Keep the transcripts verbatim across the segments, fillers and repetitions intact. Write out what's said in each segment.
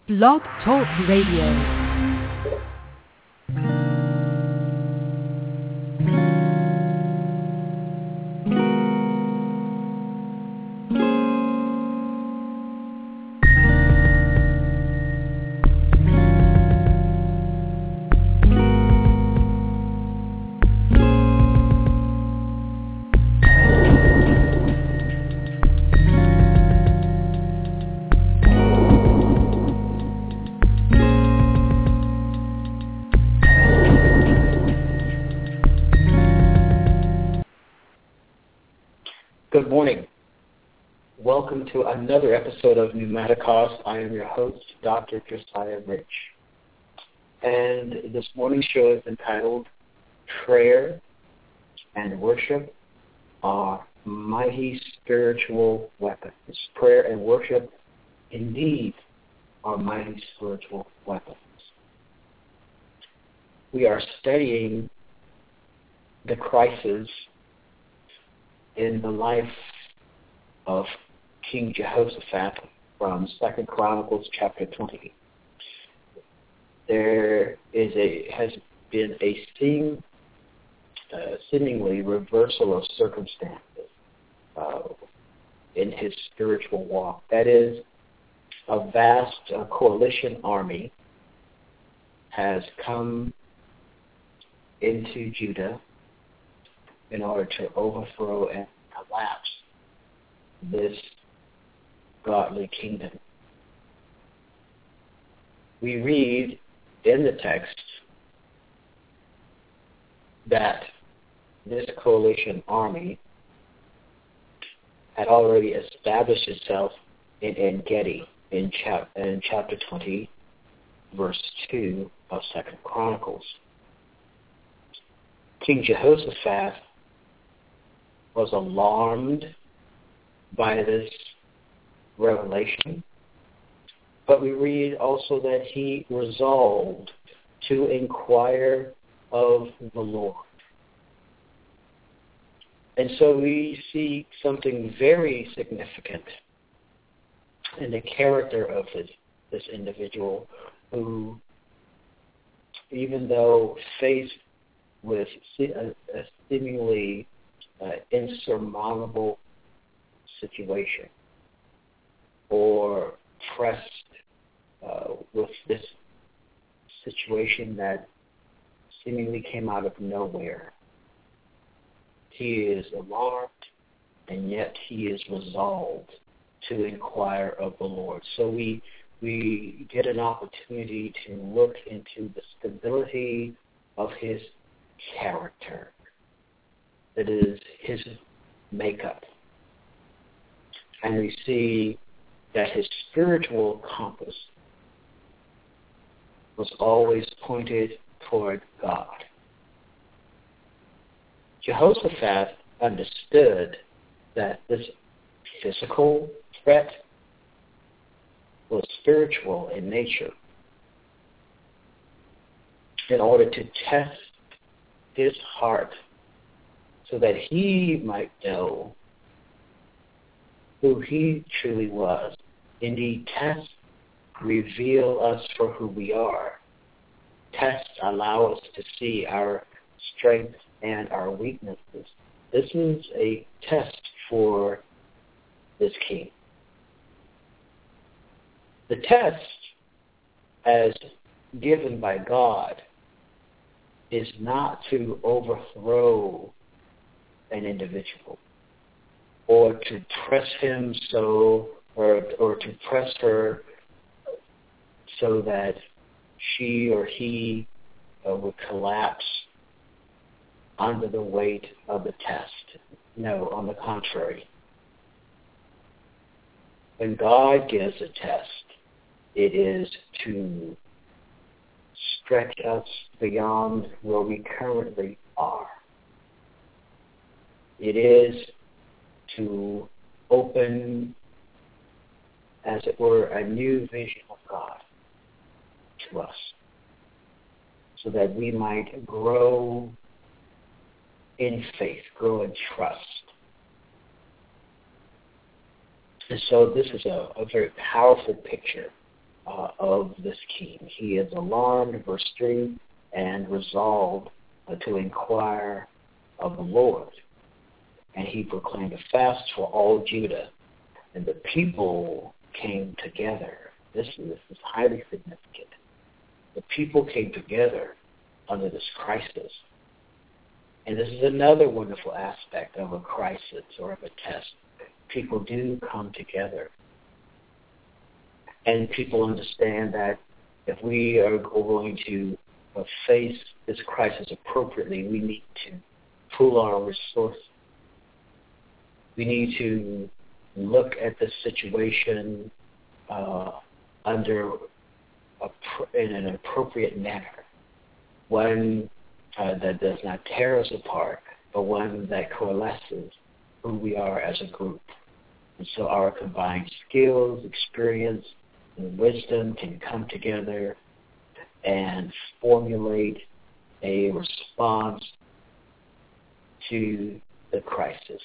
Blog Talk Radio. Good morning. Welcome to another episode of Pneumaticos. I am your host, Doctor Josiah Rich. And this morning's show is entitled Prayer and Worship Are Mighty Spiritual Weapons. Prayer and worship indeed are mighty spiritual weapons. We are studying the crisis in the life of King Jehoshaphat from Second Chronicles chapter twenty. There is a has been a seem, uh, seemingly reversal of circumstances uh, in his spiritual walk. That is, a vast uh, coalition army has come into Judah in order to overthrow and collapse this godly kingdom. We read in the text that this coalition army had already established itself in En-Gedi in, chap- in chapter twenty, verse two of Second Chronicles. King Jehoshaphat was alarmed by this revelation, but we read also that he resolved to inquire of the Lord. And so we see something very significant in the character of this, this individual who, even though faced with a, a seemingly Uh, insurmountable situation, or pressed uh, with this situation that seemingly came out of nowhere. He is alarmed, and yet he is resolved to inquire of the Lord. So we we get an opportunity to look into the stability of his character. That is his makeup. And we see that his spiritual compass was always pointed toward God. Jehoshaphat understood that this physical threat was spiritual in nature. In order to test his heart, so that he might know who he truly was. Indeed, tests reveal us for who we are. Tests allow us to see our strengths and our weaknesses. This is a test for this king. The test, as given by God, is not to overthrow an individual, or to press him so, or or to press her so that she or he uh, would collapse under the weight of the test. No, on the contrary. When God gives a test, it is to stretch us beyond where we currently are. It is to open, as it were, a new vision of God to us, so that we might grow in faith, grow in trust. And so this is a, a very powerful picture uh, of this king. He is alarmed, verse three, and resolved uh, to inquire of the Lord. And he proclaimed a fast for all Judah. And the people came together. This is, this is highly significant. The people came together under this crisis. And this is another wonderful aspect of a crisis or of a test. People do come together. And people understand that if we are going to face this crisis appropriately, we need to pool our resources. We need to look at the situation uh, under a, in an appropriate manner, one uh, that does not tear us apart, but one that coalesces who we are as a group. And so our combined skills, experience, and wisdom can come together and formulate a response to the crisis.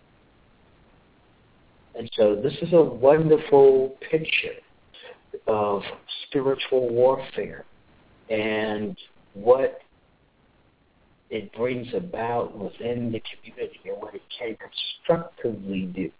And so this is a wonderful picture of spiritual warfare and what it brings about within the community and what it can constructively do.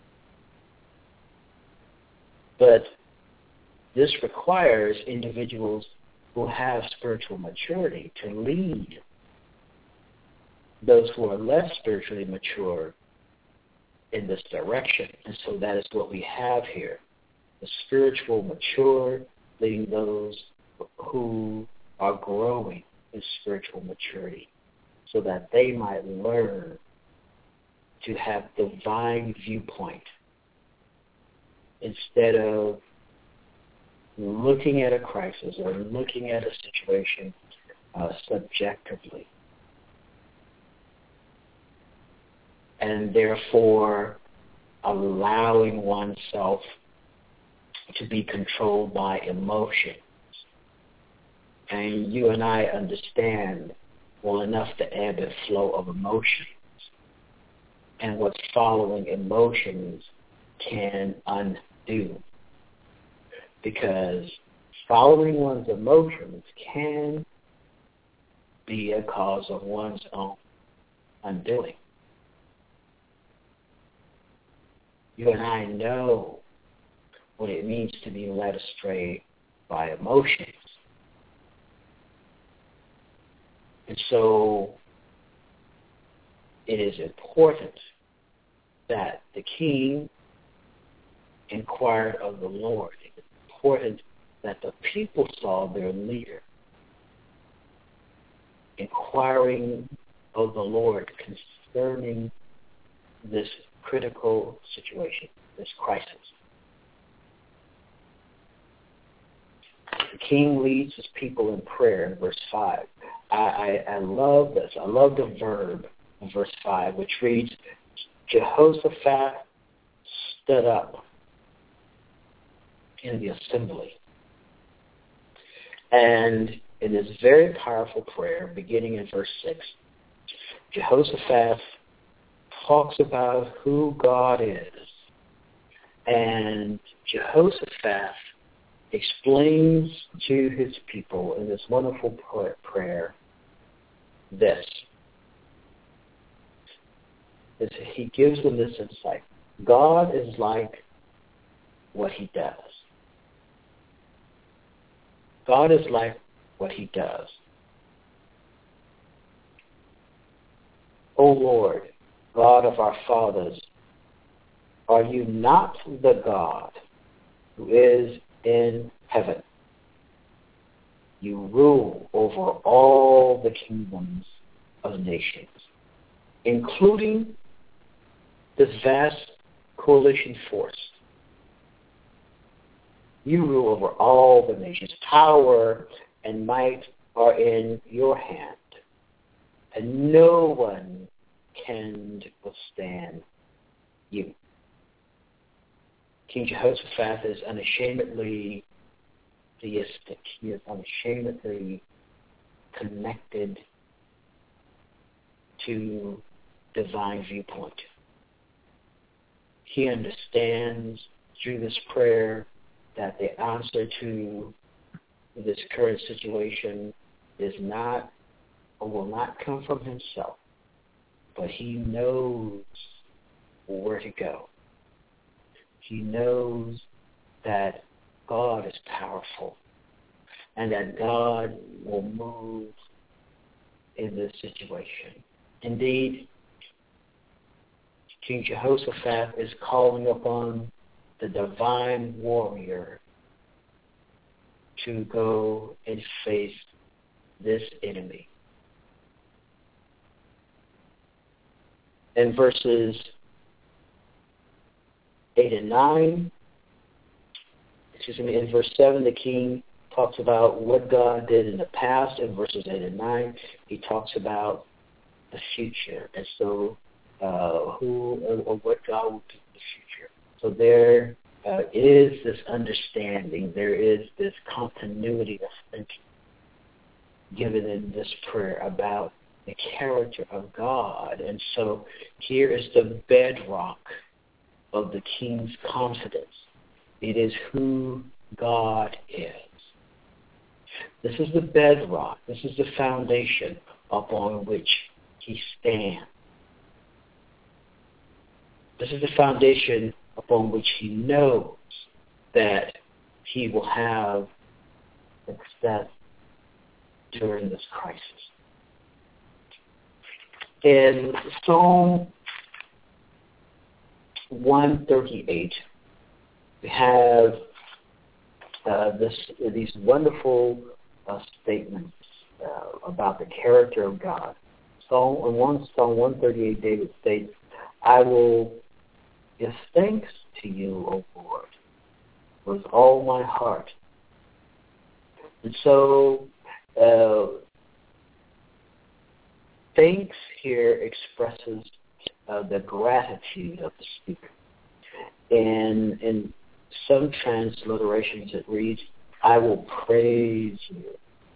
But this requires individuals who have spiritual maturity to lead those who are less spiritually mature in this direction. And so that is what we have here. The spiritual mature leading those who are growing in spiritual maturity so that they might learn to have divine viewpoint instead of looking at a crisis or looking at a situation uh, subjectively. And therefore allowing oneself to be controlled by emotions. And you and I understand well enough the ebb and flow of emotions and what's following emotions can undo. Because following one's emotions can be a cause of one's own undoing. You and I know what it means to be led astray by emotions. And so it is important that the king inquired of the Lord. It is important that the people saw their leader inquiring of the Lord concerning this critical situation, this crisis. The king leads his people in prayer in verse five. I, I, I love this. I love the verb in verse five, which reads, Jehoshaphat stood up in the assembly. And in this very powerful prayer, beginning in verse six, Jehoshaphat talks about who God is. And Jehoshaphat explains to his people in this wonderful prayer this. He gives them this insight. God is like what he does. God is like what he does. O Lord, God of our fathers, are you not the God who is in heaven? You rule over all the kingdoms of nations, including this vast coalition force. You rule over all the nations. Power and might are in your hand, and no one can withstand you. King Jehoshaphat is unashamedly theistic. He is unashamedly connected to divine viewpoint. He understands through this prayer that the answer to this current situation is not or will not come from himself, but he knows where to go. He knows that God is powerful and that God will move in this situation. Indeed, King Jehoshaphat is calling upon the divine warrior to go and face this enemy. In verses eight and nine, excuse me, in verse seven, the king talks about what God did in the past. In verses eight and nine, he talks about the future, and so uh, who or, or what God will do in the future. So there uh, is this understanding, there is this continuity of thinking given in this prayer about the character of God. And so here is the bedrock of the king's confidence. It is who God is. This is the bedrock. This is the foundation upon which he stands. This is the foundation upon which he knows that he will have success during this crisis. In Psalm one thirty-eight, we have uh, this, these wonderful uh, statements uh, about the character of God. Psalm, in one, Psalm one thirty-eight, David states, I will give thanks to you, O Lord, with all my heart. And so, uh, thanks here expresses uh, the gratitude of the speaker. And in some transliterations it reads, I will praise you.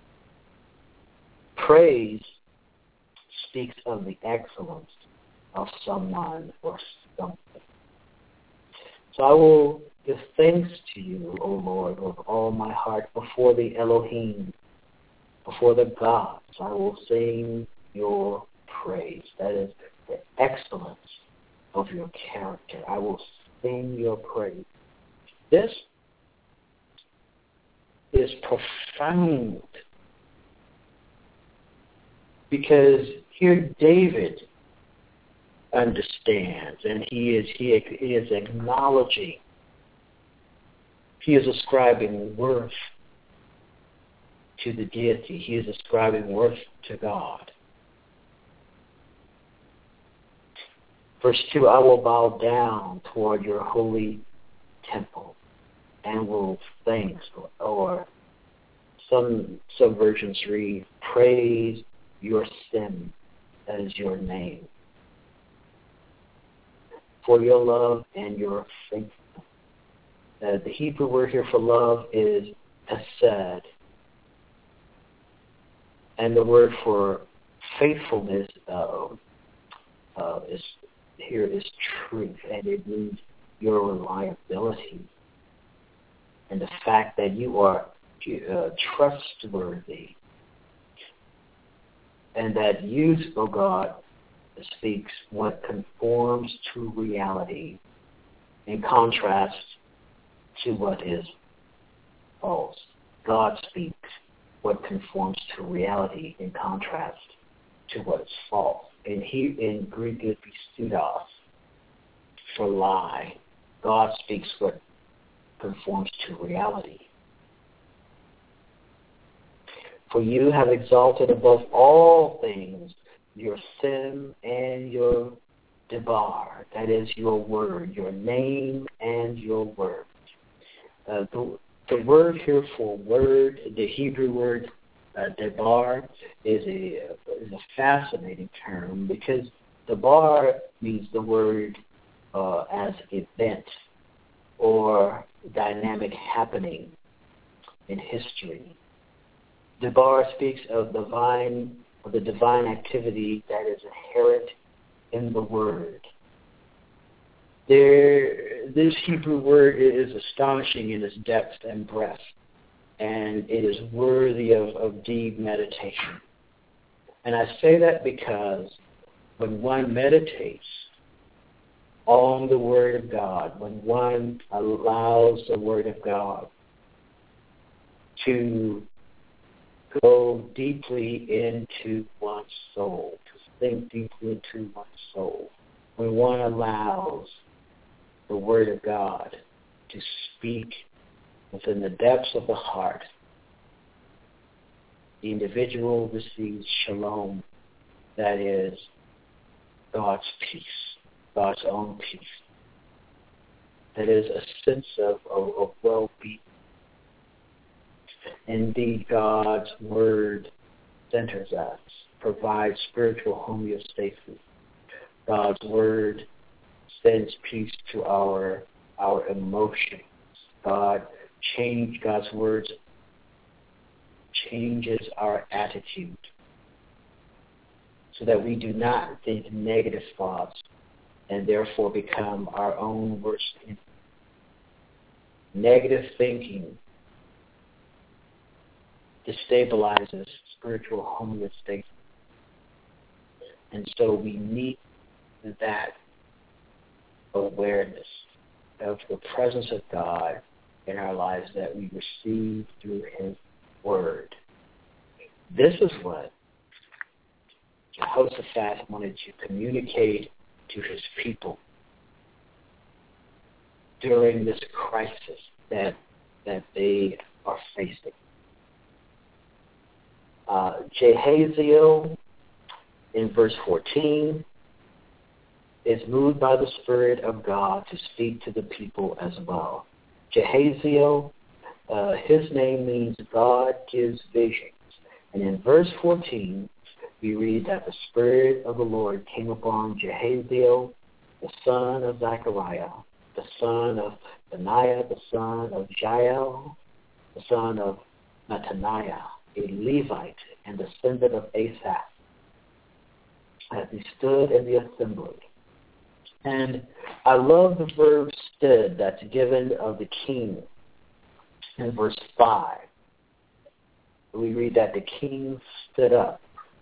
Praise speaks of the excellence of someone or something. So I will give thanks to you, O Lord, with all my heart before the Elohim, before the gods. I will sing your praise. That is the excellence of your character. I will sing your praise. This is profound because here David understands, and he is he, he is acknowledging, he is ascribing worth to the deity. He is ascribing worth to God. Verse two, I will bow down toward your holy temple and will thanks, or some some versions read, praise your sin, that is your name, for your love and your faithfulness. Uh, the Hebrew word here for love is hesed, and the word for faithfulness uh, uh, is here is truth, and it means your reliability and the fact that you are uh, trustworthy, and that you, O God, speaks what conforms to reality in contrast to what is false. God speaks what conforms to reality in contrast to what is false. And he, in Greek, it would be pseudos, for lie. God speaks what conforms to reality. For you have exalted above all things your sin and your debar, that is your word, your name and your word. Uh, the, the word here for word, the Hebrew word uh, debar, is a, is a fascinating term because debar means the word uh, as event or dynamic happening in history. Debar speaks of divine, of the divine activity that is inherent in the word. There, this Hebrew word is astonishing in its depth and breadth, and it is worthy of, of deep meditation. And I say that because when one meditates on the Word of God, when one allows the Word of God to go deeply into one's soul, to think deeply into one's soul, when one allows the Word of God to speak within the depths of the heart, the individual receives shalom, that is, God's peace, God's own peace. That is a sense of, of, of well-being. Indeed, God's Word centers us, provides spiritual homeostasis. God's Word sends peace to our our emotions. God change God's words changes our attitude so that we do not think negative thoughts and therefore become our own worst enemy. Negative thinking destabilizes spiritual homeostasis. And so we need that awareness of the presence of God in our lives that we receive through His Word. This is what Jehoshaphat wanted to communicate to his people during this crisis that that they are facing. Uh, Jehaziel, in verse fourteen, is moved by the Spirit of God to speak to the people as well. Jehaziel, uh, his name means God gives visions. And in verse fourteen, we read that the Spirit of the Lord came upon Jehaziel, the son of Zechariah, the son of Benaiah, the son of Jael, the son of Mattaniah, a Levite and descendant of Asaph, as he stood in the assembly. And I love the verb stood that's given of the king in verse five. We read that the king stood up.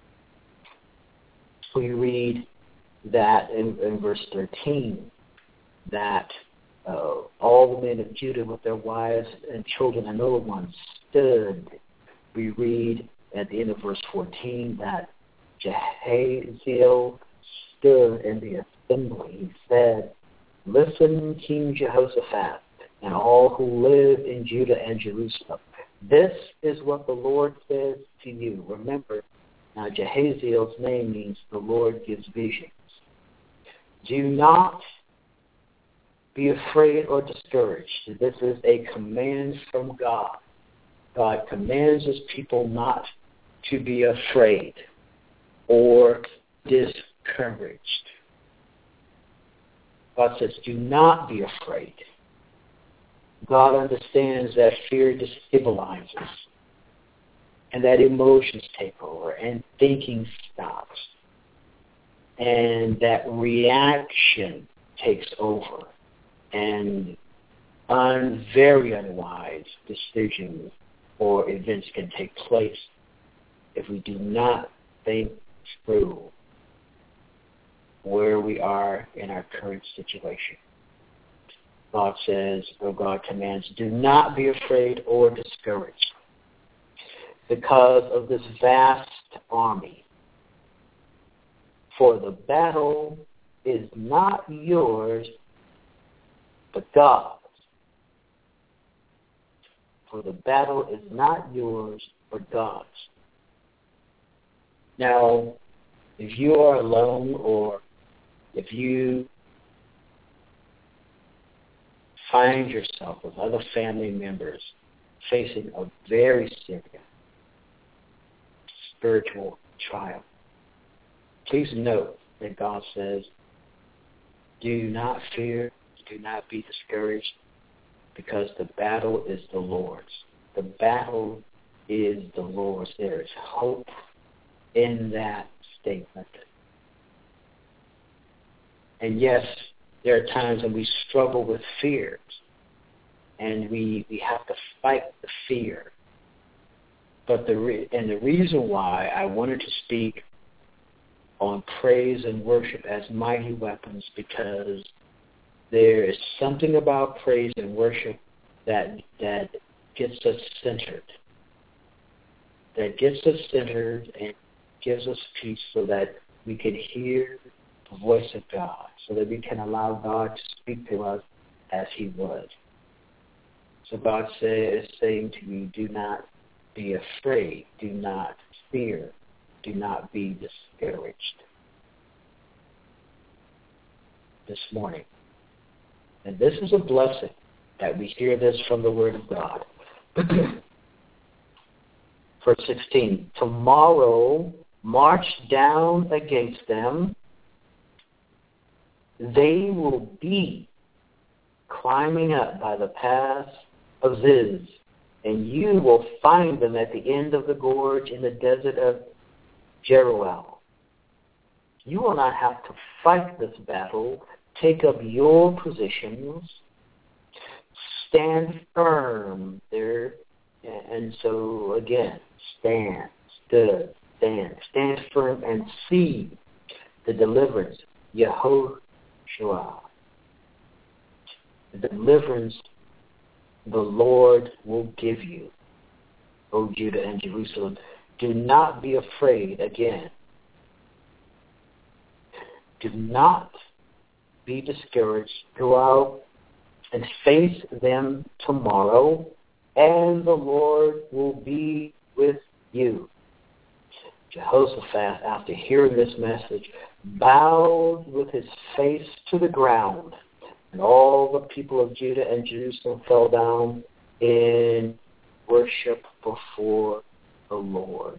We read that in, in verse thirteen that uh, all the men of Judah with their wives and children and little ones stood. We read at the end of verse fourteen that Jehaziel stood in the assembly. He said, "Listen, King Jehoshaphat, and all who live in Judah and Jerusalem. This is what the Lord says to you." Remember, now Jehaziel's name means the Lord gives visions. Do not be afraid or discouraged. This is a command from God. God commands His people not to be afraid or discouraged. God says, do not be afraid. God understands that fear destabilizes and that emotions take over and thinking stops and that reaction takes over and un- very unwise decisions or events can take place if we do not think through where we are in our current situation. God says, or God commands, do not be afraid or discouraged because of this vast army. For the battle is not yours, but God's. For the battle is not yours, but God's. Now, if you are alone or if you find yourself with other family members facing a very serious spiritual trial, please note that God says, do not fear, do not be discouraged, because the battle is the Lord's. The battle is the Lord's. There is hope in that statement. And yes, there are times when we struggle with fears, and we, we have to fight the fear. But the re- and the reason why I wanted to speak on praise and worship as mighty weapons, because there is something about praise and worship that that gets us centered, that gets us centered and gives us peace so that we can hear the voice of God, so that we can allow God to speak to us as he would. So God say, is saying to you, do not be afraid, do not fear, do not be discouraged this morning. And this is a blessing that we hear this from the Word of God. Verse sixteen, tomorrow march down against them. They will be climbing up by the pass of Ziz, and you will find them at the end of the gorge in the desert of Jeruel. You will not have to fight this battle. Take up your positions. Stand firm there. And so, again, stand, stood, stand. Stand firm and see the deliverance, Yehoshua. The deliverance the Lord will give you, O Judah and Jerusalem. Do not be afraid again. Do not be discouraged. Go out and face them tomorrow, and the Lord will be with you. Jehoshaphat, after hearing this message, bowed with his face to the ground, and all the people of Judah and Jerusalem fell down in worship before the Lord.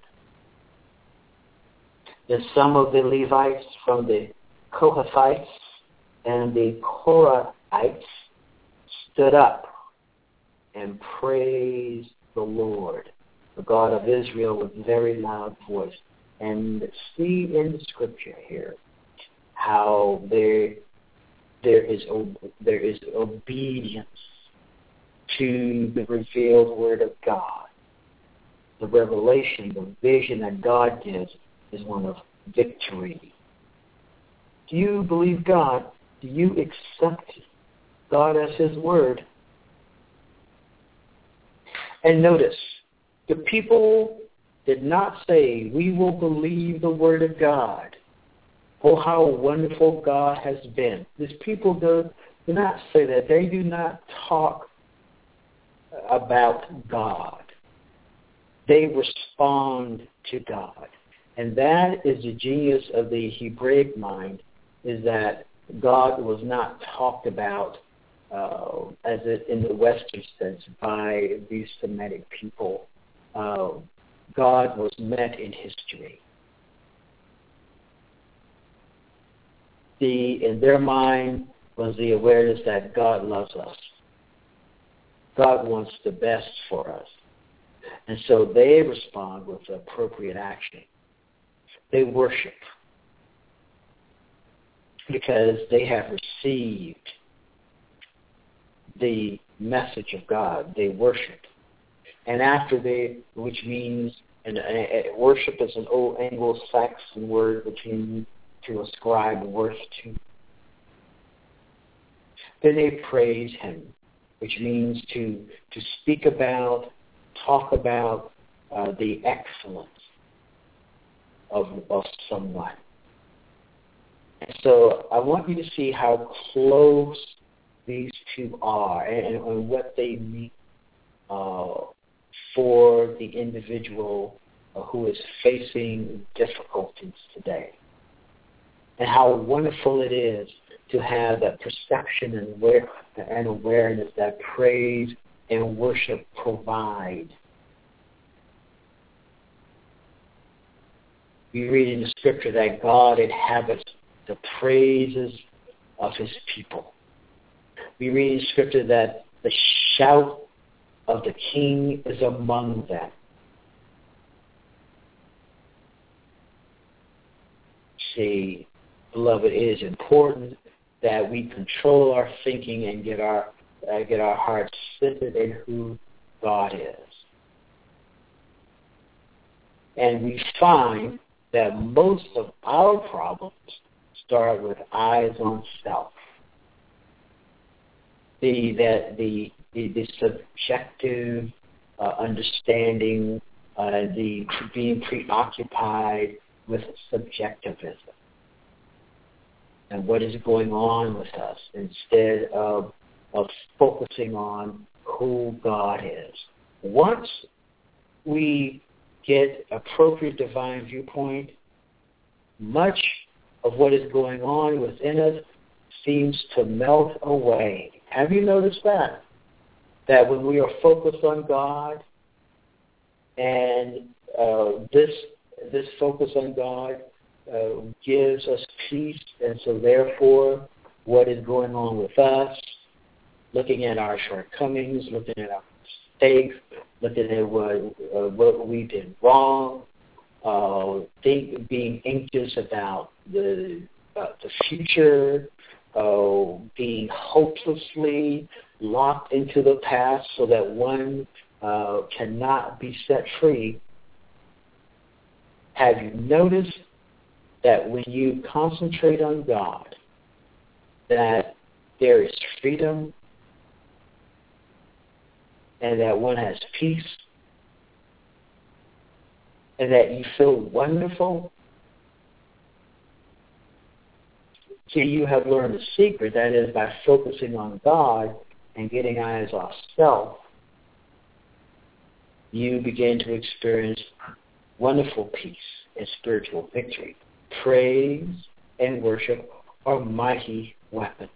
Then some of the Levites from the Kohathites and the Korahites stood up and praised the Lord, the God of Israel, with very loud voice. And see in the scripture here how there there is there is obedience to the revealed word of God. The revelation, the vision that God gives is one of victory. Do you believe God? Do you accept God as his word? And notice, the people did not say, we will believe the word of God. Oh, how wonderful God has been. These people do, do not say that. They do not talk about God. They respond to God. And that is the genius of the Hebraic mind, is that God was not talked about uh, as it in the Western sense by these Semitic people. Uh, God was met in history. The, in their mind was the awareness that God loves us. God wants the best for us. And so they respond with appropriate action. They worship because they have received the message of God. They worship. And after they, which means, and, and worship is an old Anglo-Saxon word which means to ascribe worth to. Then they praise him, which means to to speak about, talk about uh, the excellence of, of someone. And so I want you to see how close these two are and, and what they mean uh, for the individual uh, who is facing difficulties today. And how wonderful it is to have that perception and, aware, and awareness that praise and worship provide. We read in the scripture that God inhabits the praises of his people. We read in scripture that the shout of the king is among them. See, beloved, it is important that we control our thinking and get our uh, get our hearts centered in who God is. And we find that most of our problems start with eyes on self. The that the the, the subjective uh, understanding, uh, the being preoccupied with subjectivism and what is going on with us instead of of focusing on who God is. Once we get appropriate divine viewpoint, much of what is going on within us seems to melt away. Have you noticed that? That when we are focused on God, and uh, this this focus on God uh, gives us peace, and so therefore what is going on with us, looking at our shortcomings, looking at our mistakes, looking at what, uh, what we did wrong, uh, think, being anxious about the, about the future, uh, being hopelessly locked into the past so that one uh, cannot be set free. Have you noticed that when you concentrate on God, that there is freedom and that one has peace and that you feel wonderful? See, you have learned a secret, that is, by focusing on God and getting eyes off self, you begin to experience wonderful peace and spiritual victory. Praise and worship are mighty weapons.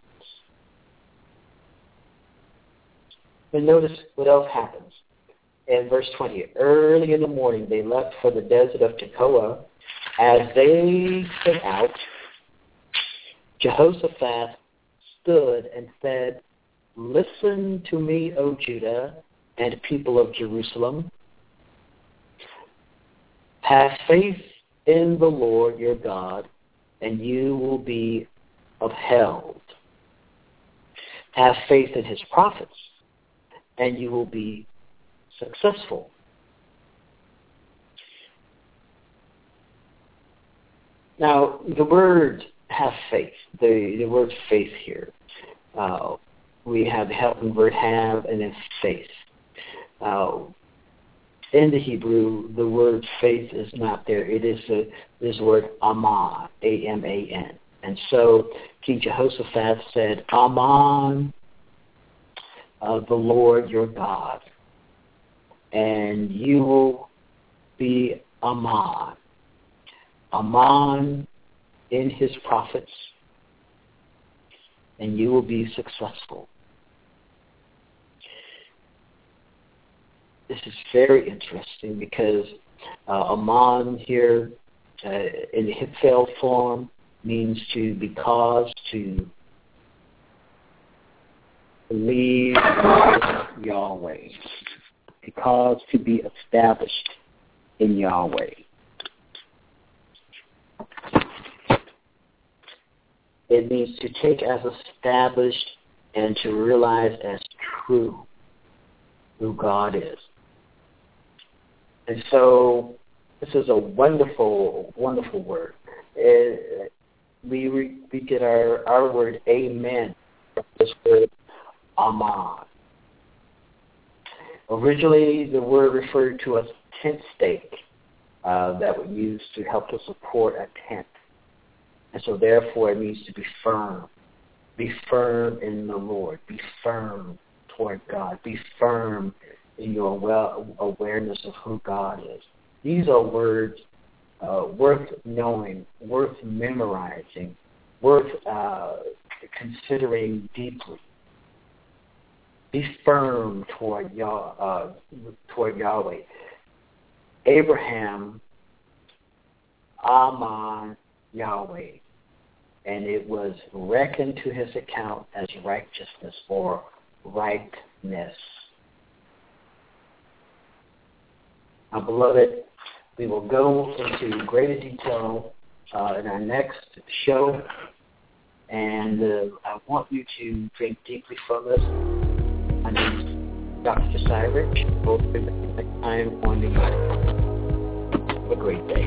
And notice what else happens. In verse twenty, early in the morning they left for the desert of Tekoa. As they set out, Jehoshaphat stood and said, "Listen to me, O Judah and people of Jerusalem. Have faith in the Lord your God, and you will be upheld. Have faith in his prophets, and you will be successful." Now, the word have faith, the, the word faith here, uh, we have the helping word have and then faith. Uh, in the Hebrew, the word faith is not there. It is the, this word aman, A M A N. And so King Jehoshaphat said, "Aman, uh, the Lord your God, and you will be Aman. Aman in his prophets, and you will be successful." This is very interesting because uh, Aman here uh, in the Hiphil form means to be caused to believe Yahweh, to cause to be established in Yahweh. It means to take as established and to realize as true who God is. And so this is a wonderful, wonderful word. It, we we get our, our word amen from this word aman. Originally, the word referred to a tent stake uh, that was used to help to support a tent. And so therefore it means to be firm. Be firm in the Lord. Be firm toward God. Be firm in your well awareness of who God is. These are words uh, worth knowing, worth memorizing, worth uh, considering deeply. Be firm toward, Yah, uh, toward Yahweh. Abraham, Aman, Yahweh, and it was reckoned to his account as righteousness or rightness. Now, beloved, we will go into greater detail uh, in our next show And uh, I want you to drink deeply from this. My name is Doctor Josiah Rich. Hope you have a time on the Have a great day.